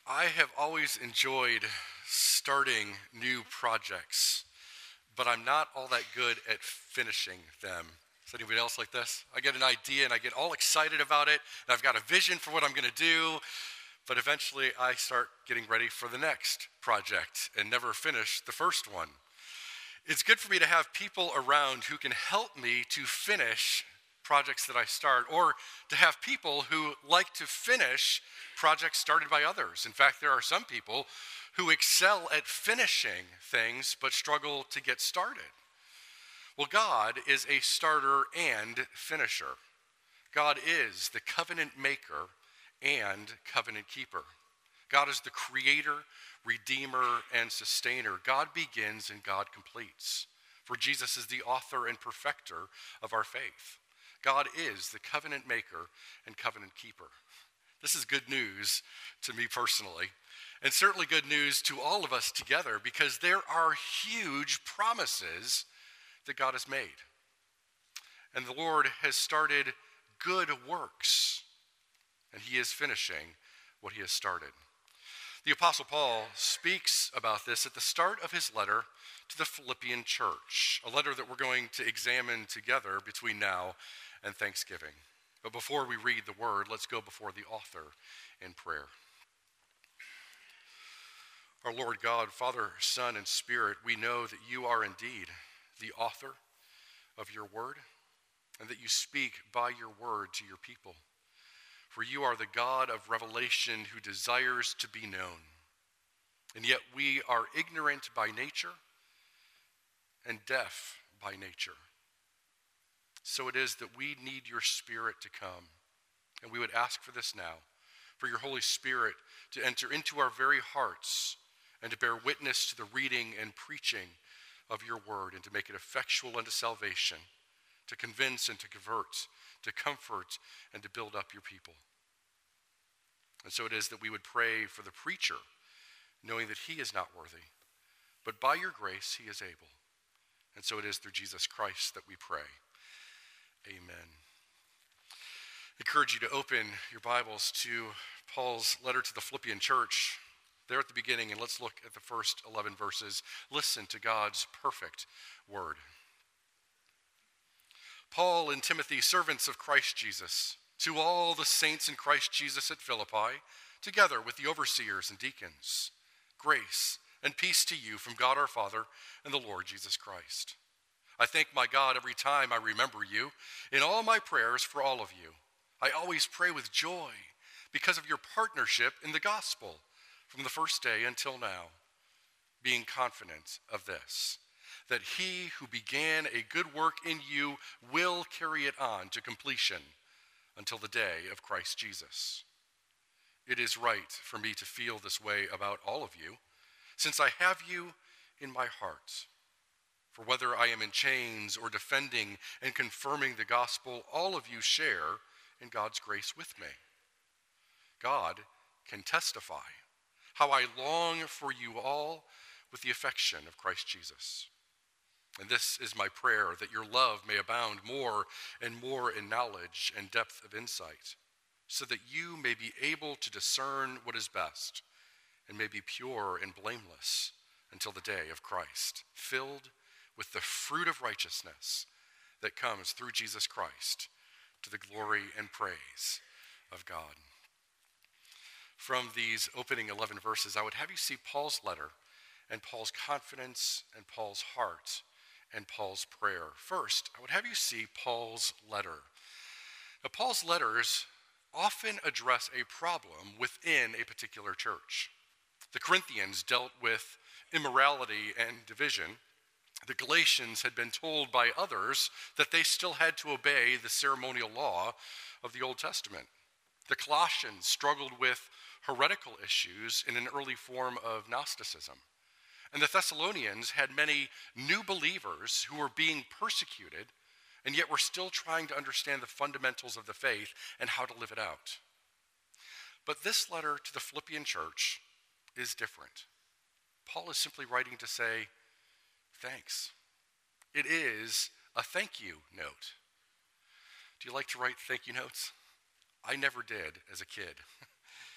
I have always enjoyed starting new projects, but I'm not all that good at finishing them. Is anybody else like this? I get an idea and I get all excited about it, and I've got a vision for what I'm going to do, but eventually I start getting ready for the next project and never finish the first one. It's good for me to have people around who can help me to finish projects that I start, or to have people who like to finish projects started by others. In fact, there are some people who excel at finishing things but struggle to get started. Well, God is a starter and finisher. God is the covenant maker and covenant keeper. God is the creator, redeemer, and sustainer. God begins and God completes. For Jesus is the author and perfecter of our faith. God is the covenant maker and covenant keeper. This is good news to me personally, and certainly good news to all of us together, because there are huge promises that God has made. And the Lord has started good works, and he is finishing what he has started. The Apostle Paul speaks about this at the start of his letter to the Philippian church, a letter that we're going to examine together between now and Thanksgiving. But before we read the word, let's go before the author in prayer. Our Lord God, Father, Son, and Spirit, we know that you are indeed the author of your word, and that you speak by your word to your people. For you are the God of revelation who desires to be known. And yet we are ignorant by nature and deaf by nature. So it is that we need your Spirit to come. And we would ask for this now, for your Holy Spirit to enter into our very hearts and to bear witness to the reading and preaching of your word, and to make it effectual unto salvation, to convince and to convert, to comfort and to build up your people. And so it is that we would pray for the preacher, knowing that he is not worthy, but by your grace he is able. And so it is through Jesus Christ that we pray. Amen. I encourage you to open your Bibles to Paul's letter to the Philippian church, there at the beginning, and let's look at the first 11 verses. Listen to God's perfect word. Paul and Timothy, servants of Christ Jesus, to all the saints in Christ Jesus at Philippi, together with the overseers and deacons, grace and peace to you from God our Father and the Lord Jesus Christ. I thank my God every time I remember you in all my prayers for all of you. I always pray with joy because of your partnership in the gospel from the first day until now, being confident of this, that he who began a good work in you will carry it on to completion until the day of Christ Jesus. It is right for me to feel this way about all of you, since I have you in my heart. For whether I am in chains or defending and confirming the gospel, all of you share in God's grace with me. God can testify how I long for you all with the affection of Christ Jesus. And this is my prayer, that your love may abound more and more in knowledge and depth of insight, so that you may be able to discern what is best and may be pure and blameless until the day of Christ, filled with the fruit of righteousness that comes through Jesus Christ, to the glory and praise of God. From these opening 11 verses, I would have you see Paul's letter and Paul's confidence and Paul's heart and Paul's prayer. First, I would have you see Paul's letter. Now, Paul's letters often address a problem within a particular church. The Corinthians dealt with immorality and division. The Galatians had been told by others that they still had to obey the ceremonial law of the Old Testament. The Colossians struggled with heretical issues in an early form of Gnosticism. And the Thessalonians had many new believers who were being persecuted, and yet were still trying to understand the fundamentals of the faith and how to live it out. But this letter to the Philippian church is different. Paul is simply writing to say, thanks. It is a thank you note. Do you like to write thank you notes? I never did as a kid.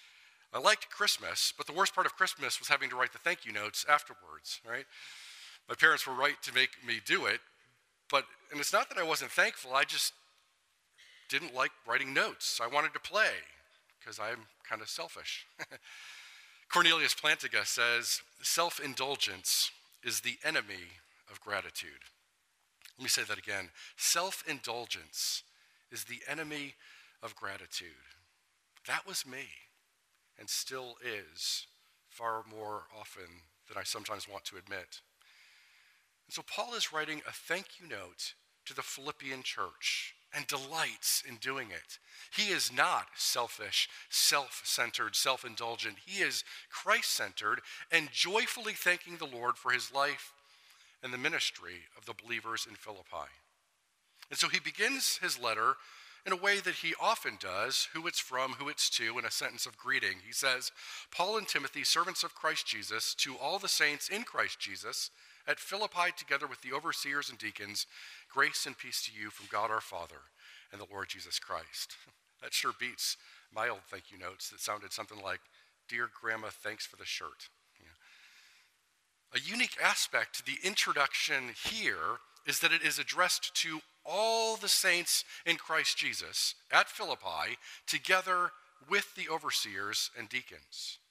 I liked Christmas, but the worst part of Christmas was having to write the thank you notes afterwards, right? My parents were right to make me do it, and it's not that I wasn't thankful, I just didn't like writing notes. I wanted to play, because I'm kind of selfish. Cornelius Plantinga says, self-indulgence is the enemy of gratitude. Let me say that again. Self-indulgence is the enemy of gratitude. That was me, and still is, far more often than I sometimes want to admit. And so Paul is writing a thank you note to the Philippian church and delights in doing it. He is not selfish, self-centered, self-indulgent. He is Christ-centered and joyfully thanking the Lord for his life and the ministry of the believers in Philippi. And so he begins his letter in a way that he often does, who it's from, who it's to, in a sentence of greeting. He says, Paul and Timothy, servants of Christ Jesus, to all the saints in Christ Jesus, at Philippi, together with the overseers and deacons, grace and peace to you from God our Father and the Lord Jesus Christ. That sure beats my old thank you notes that sounded something like, Dear Grandma, thanks for the shirt. A unique aspect to the introduction here is that it is addressed to all the saints in Christ Jesus at Philippi, together with the overseers and deacons.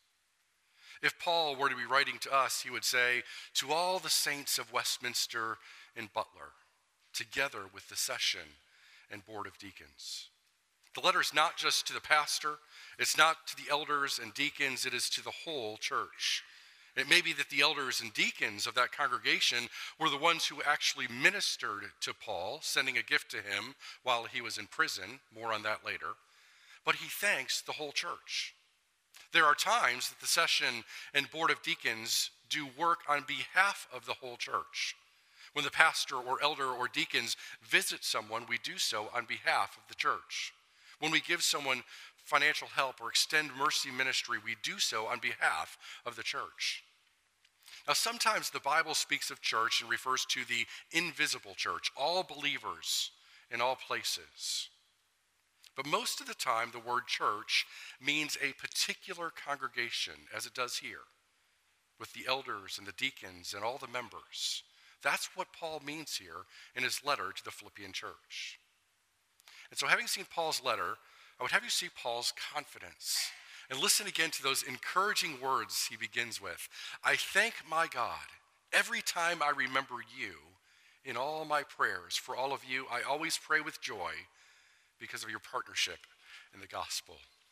If Paul were to be writing to us, he would say, to all the saints of Westminster and Butler, together with the session and board of deacons. The letter is not just to the pastor, it's not to the elders and deacons, it is to the whole church. It may be that the elders and deacons of that congregation were the ones who actually ministered to Paul, sending a gift to him while he was in prison. More on that later. But he thanks the whole church. There are times that the session and board of deacons do work on behalf of the whole church. When the pastor or elder or deacons visit someone, we do so on behalf of the church. When we give someone financial help or extend mercy ministry, we do so on behalf of the church. Now, sometimes the Bible speaks of church and refers to the invisible church, all believers in all places. But most of the time, the word church means a particular congregation, as it does here, with the elders and the deacons and all the members. That's what Paul means here in his letter to the Philippian church. And so having seen Paul's letter, I would have you see Paul's confidence. And listen again to those encouraging words he begins with. I thank my God every time I remember you in all my prayers. For all of you, I always pray with joy because of your partnership in the gospel.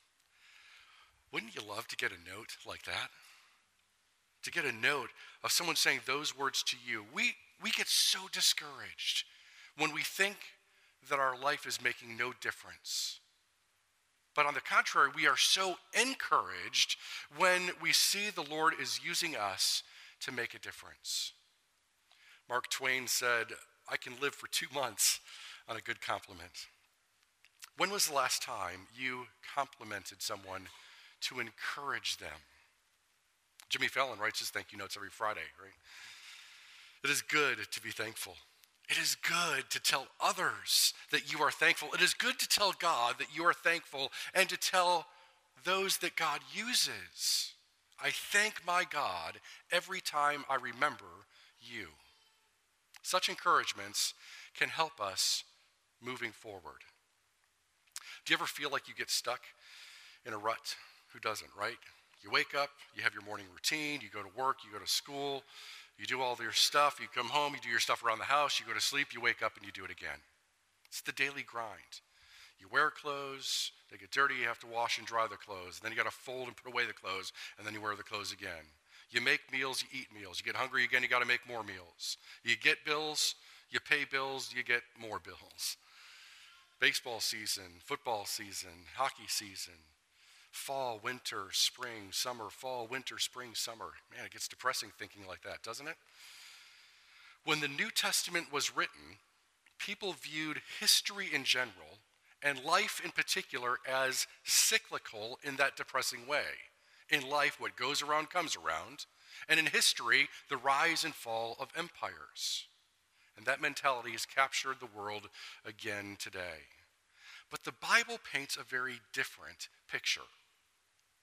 Wouldn't you love to get a note like that? To get a note of someone saying those words to you. We get so discouraged when we think that our life is making no difference. But on the contrary, we are so encouraged when we see the Lord is using us to make a difference. Mark Twain said, I can live for 2 months on a good compliment. When was the last time you complimented someone to encourage them? Jimmy Fallon writes his thank you notes every Friday, right? It is good to be thankful. It is good to tell others that you are thankful. It is good to tell God that you are thankful and to tell those that God uses. I thank my God every time I remember you. Such encouragements can help us moving forward. Do you ever feel like you get stuck in a rut? Who doesn't, right? You wake up, you have your morning routine, you go to work, you go to school, you do all your stuff, you come home, you do your stuff around the house, you go to sleep, you wake up and you do it again. It's the daily grind. You wear clothes, they get dirty, you have to wash and dry the clothes, then you got to fold and put away the clothes, and then you wear the clothes again. You make meals, you eat meals. You get hungry again, you got to make more meals. You get bills, you pay bills, you get more bills. Baseball season, football season, hockey season, fall, winter, spring, summer, fall, winter, spring, summer. Man, it gets depressing thinking like that, doesn't it? When the New Testament was written, people viewed history in general and life in particular as cyclical in that depressing way. In life, what goes around comes around, and in history, the rise and fall of empires. And that mentality has captured the world again today. But the Bible paints a very different picture.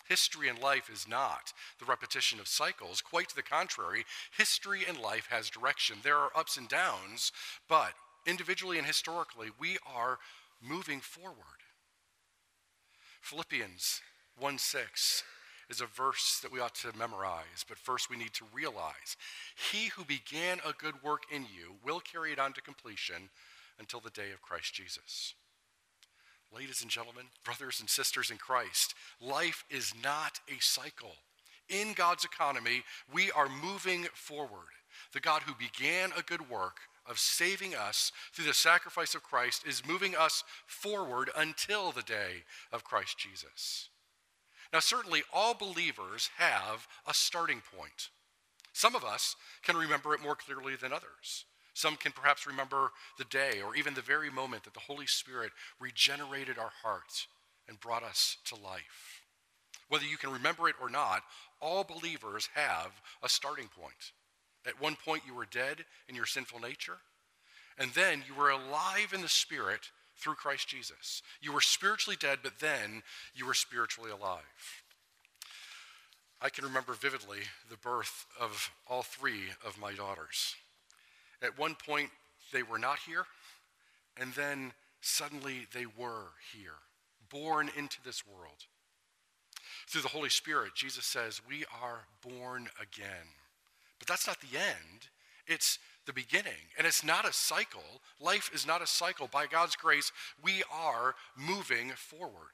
History and life is not the repetition of cycles. Quite to the contrary, history and life has direction. There are ups and downs, but individually and historically, we are moving forward. Philippians 1:6 is a verse that we ought to memorize, but first we need to realize, he who began a good work in you will carry it on to completion until the day of Christ Jesus. Ladies and gentlemen, brothers and sisters in Christ, life is not a cycle. In God's economy, we are moving forward. The God who began a good work of saving us through the sacrifice of Christ is moving us forward until the day of Christ Jesus. Now, certainly all believers have a starting point. Some of us can remember it more clearly than others. Some can perhaps remember the day or even the very moment that the Holy Spirit regenerated our hearts and brought us to life. Whether you can remember it or not, all believers have a starting point. At one point you were dead in your sinful nature, and then you were alive in the Spirit through Christ Jesus. You were spiritually dead, but then you were spiritually alive. I can remember vividly the birth of all three of my daughters. At one point, they were not here, and then suddenly they were here, born into this world. Through the Holy Spirit, Jesus says, we are born again. But that's not the end. It's the beginning. And it's not a cycle. Life is not a cycle. By God's grace, we are moving forward.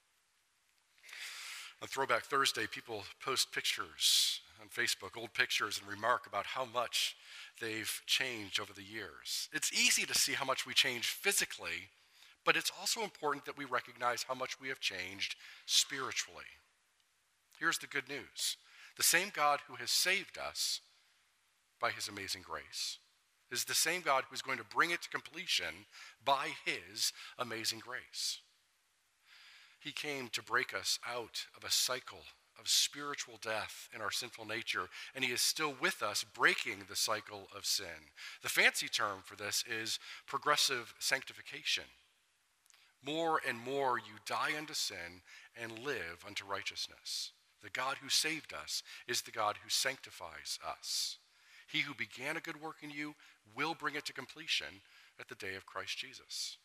On Throwback Thursday, people post pictures on Facebook, old pictures, and remark about how much they've changed over the years. It's easy to see how much we change physically, but it's also important that we recognize how much we have changed spiritually. Here's the good news. The same God who has saved us by his amazing grace is the same God who's going to bring it to completion by his amazing grace. He came to break us out of a cycle of spiritual death in our sinful nature, and he is still with us breaking the cycle of sin. The fancy term for this is progressive sanctification. More and more you die unto sin and live unto righteousness. The God who saved us is the God who sanctifies us. He who began a good work in you will bring it to completion at the day of Christ Jesus.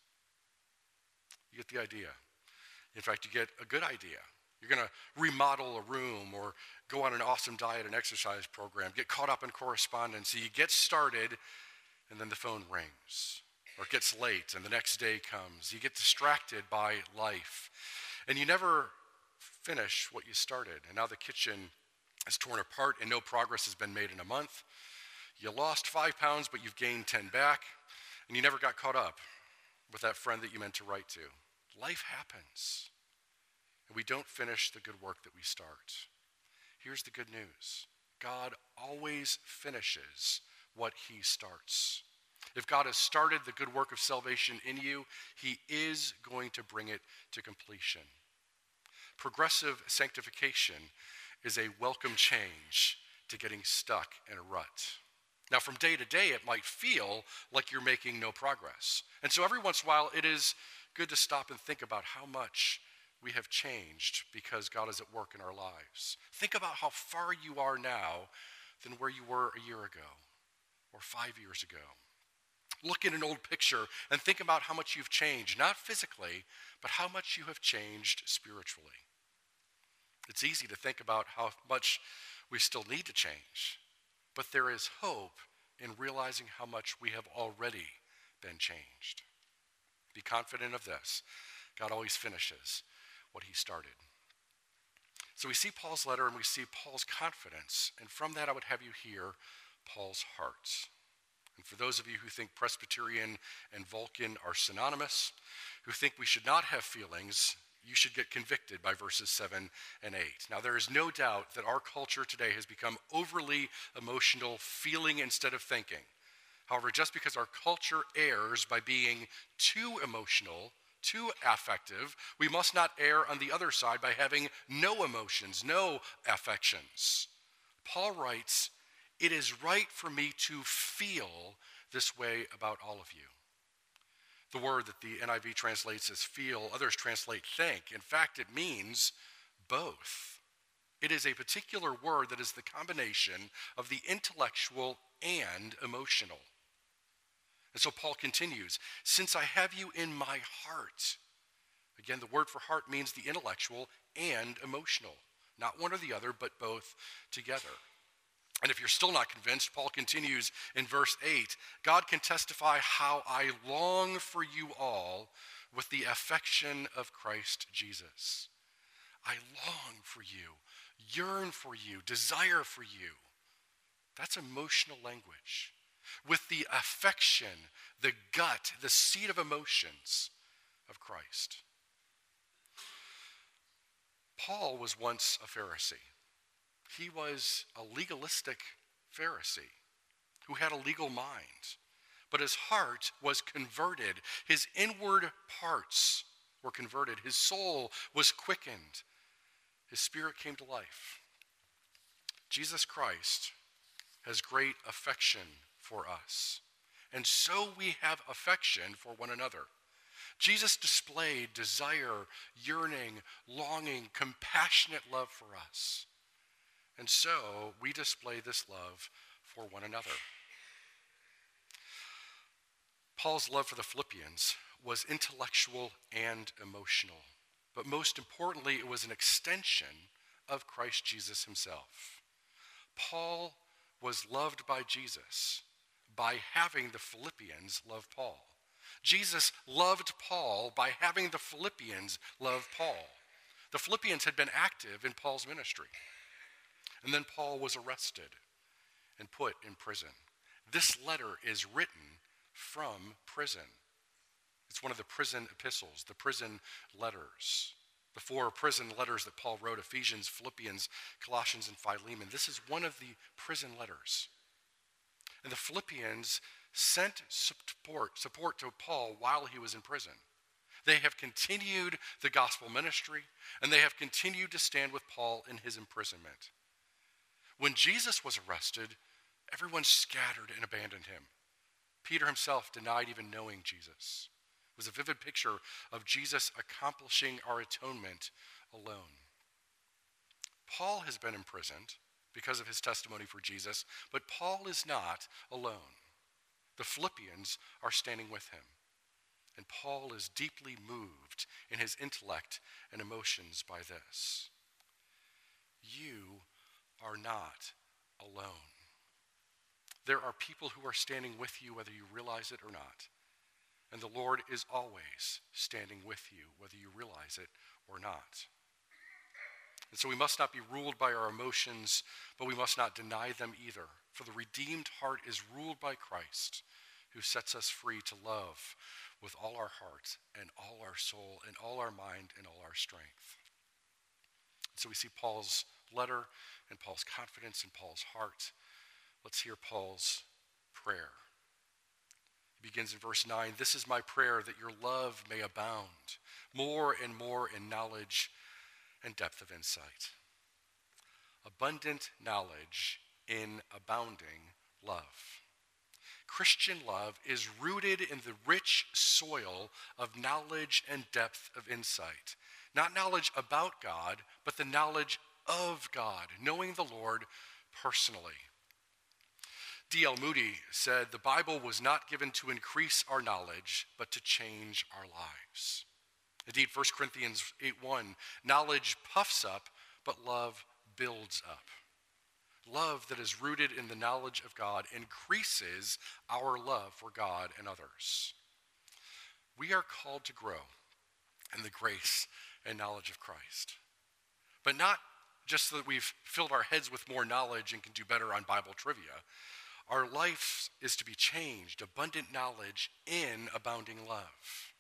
You get the idea. In fact, you get a good idea. You're going to remodel a room or go on an awesome diet and exercise program, get caught up in correspondence. So you get started, and then the phone rings, or it gets late, and the next day comes. You get distracted by life, and you never finish what you started. And now the kitchen is torn apart, and no progress has been made in a month. You lost 5 pounds, but you've gained 10 back, and you never got caught up with that friend that you meant to write to. Life happens, and we don't finish the good work that we start. Here's the good news. God always finishes what he starts. If God has started the good work of salvation in you, he is going to bring it to completion. Progressive sanctification is a welcome change to getting stuck in a rut. Now, from day to day, it might feel like you're making no progress. And so every once in a while, it is good to stop and think about how much we have changed because God is at work in our lives. Think about how far you are now than where you were a year ago or 5 years ago. Look at an old picture and think about how much you've changed, not physically, but how much you have changed spiritually. It's easy to think about how much we still need to change, but there is hope in realizing how much we have already been changed. Be confident of this. God always finishes what he started. So we see Paul's letter and we see Paul's confidence, and from that I would have you hear Paul's heart. And for those of you who think Presbyterian and Vulcan are synonymous, who think we should not have feelings, you should get convicted by verses 7 and 8. Now, there is no doubt that our culture today has become overly emotional, feeling instead of thinking. However, just because our culture errs by being too emotional, too affective, we must not err on the other side by having no emotions, no affections. Paul writes, "It is right for me to feel this way about all of you." The word that the NIV translates as feel, others translate think. In fact, it means both. It is a particular word that is the combination of the intellectual and emotional. And so Paul continues, since I have you in my heart. Again, the word for heart means the intellectual and emotional. Not one or the other, but both together. And if you're still not convinced, Paul continues in verse 8, God can testify how I long for you all with the affection of Christ Jesus. I long for you, yearn for you, desire for you. That's emotional language. With the affection, the gut, the seat of emotions of Christ. Paul was once a Pharisee. He was a legalistic Pharisee who had a legal mind, but his heart was converted. His inward parts were converted. His soul was quickened. His spirit came to life. Jesus Christ has great affection for us, and so we have affection for one another. Jesus displayed desire, yearning, longing, compassionate love for us. And so we display this love for one another. Paul's love for the Philippians was intellectual and emotional, but most importantly, it was an extension of Christ Jesus himself. Paul was loved by Jesus by having the Philippians love Paul. Jesus loved Paul by having the Philippians love Paul. The Philippians had been active in Paul's ministry. And then Paul was arrested and put in prison. This letter is written from prison. It's one of the prison epistles, the prison letters. The 4 prison letters that Paul wrote, Ephesians, Philippians, Colossians, and Philemon. This is one of the prison letters. And the Philippians sent support to Paul while he was in prison. They have continued the gospel ministry, and they have continued to stand with Paul in his imprisonment. When Jesus was arrested, everyone scattered and abandoned him. Peter himself denied even knowing Jesus. It was a vivid picture of Jesus accomplishing our atonement alone. Paul has been imprisoned because of his testimony for Jesus, but Paul is not alone. The Philippians are standing with him, and Paul is deeply moved in his intellect and emotions by this. You are not alone. There are people who are standing with you whether you realize it or not. And the Lord is always standing with you whether you realize it or not. And so we must not be ruled by our emotions, but we must not deny them either. For the redeemed heart is ruled by Christ, who sets us free to love with all our heart and all our soul and all our mind and all our strength. So we see Paul's letter and Paul's confidence and Paul's heart. Let's hear Paul's prayer. He begins in verse 9, "This is my prayer, that your love may abound more and more in knowledge and depth of insight." Abundant knowledge in abounding love. Christian love is rooted in the rich soil of knowledge and depth of insight. Not knowledge about God, but the knowledge of God, knowing the Lord personally. D.L. Moody said, "The Bible was not given to increase our knowledge, but to change our lives." Indeed, 1 Corinthians 8:1, knowledge puffs up, but love builds up. Love that is rooted in the knowledge of God increases our love for God and others. We are called to grow in the grace and knowledge of Christ, but not just so that we've filled our heads with more knowledge and can do better on Bible trivia. Our life is to be changed, abundant knowledge in abounding love.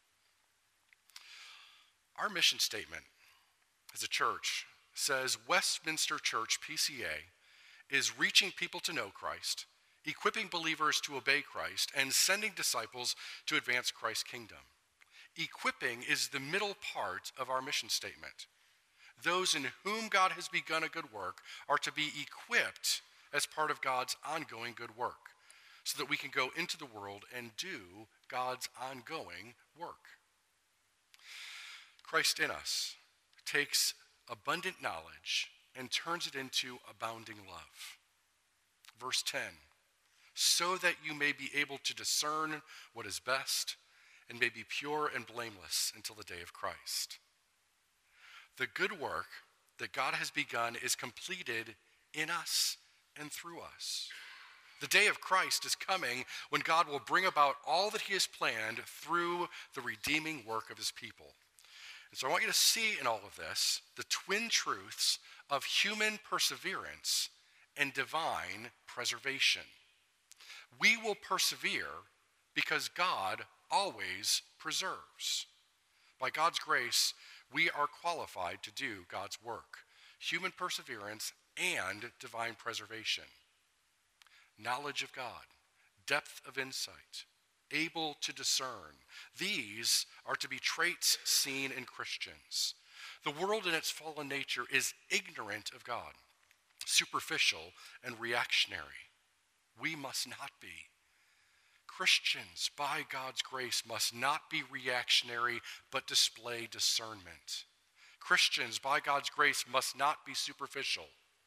Our mission statement as a church says Westminster Church, PCA, is reaching people to know Christ, equipping believers to obey Christ, and sending disciples to advance Christ's kingdom. Equipping is the middle part of our mission statement. Those in whom God has begun a good work are to be equipped as part of God's ongoing good work, so that we can go into the world and do God's ongoing work. Christ in us takes abundant knowledge and turns it into abounding love. Verse 10, so that you may be able to discern what is best and may be pure and blameless until the day of Christ. The good work that God has begun is completed in us and through us. The day of Christ is coming when God will bring about all that he has planned through the redeeming work of his people. And so I want you to see in all of this the twin truths of human perseverance and divine preservation. We will persevere because God always preserves. By God's grace, we are qualified to do God's work, human perseverance and divine preservation. Knowledge of God, depth of insight, able to discern. These are to be traits seen in Christians. The world in its fallen nature is ignorant of God, superficial and reactionary. We must not be. Christians, by God's grace, must not be reactionary, but display discernment. Christians, by God's grace, must not be superficial,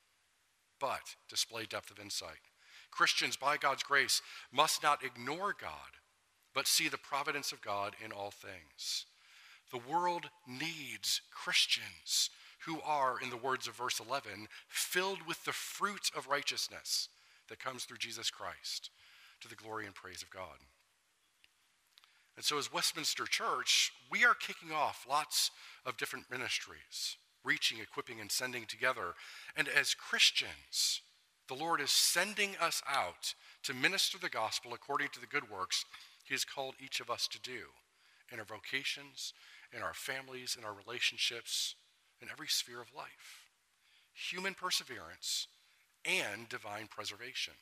but display depth of insight. Christians, by God's grace, must not ignore God, but see the providence of God in all things. The world needs Christians who are, in the words of verse 11, filled with the fruit of righteousness that comes through Jesus Christ, to the glory and praise of God. And so as Westminster Church, we are kicking off lots of different ministries, reaching, equipping, and sending together. And as Christians, the Lord is sending us out to minister the gospel according to the good works he has called each of us to do in our vocations, in our families, in our relationships, in every sphere of life. Human perseverance and divine preservation.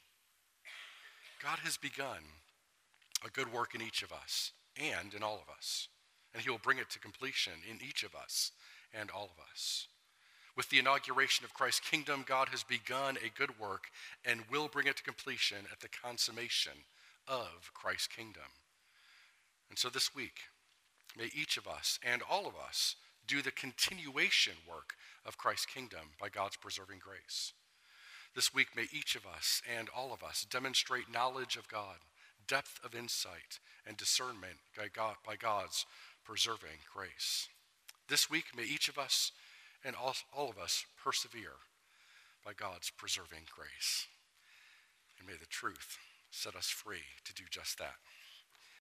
God has begun a good work in each of us and in all of us, and he will bring it to completion in each of us and all of us. With the inauguration of Christ's kingdom, God has begun a good work and will bring it to completion at the consummation of Christ's kingdom. And so this week, may each of us and all of us do the continuation work of Christ's kingdom by God's preserving grace. This week, may each of us and all of us demonstrate knowledge of God, depth of insight, and discernment by God's preserving grace. This week, may each of us and all of us persevere by God's preserving grace. And may the truth set us free to do just that.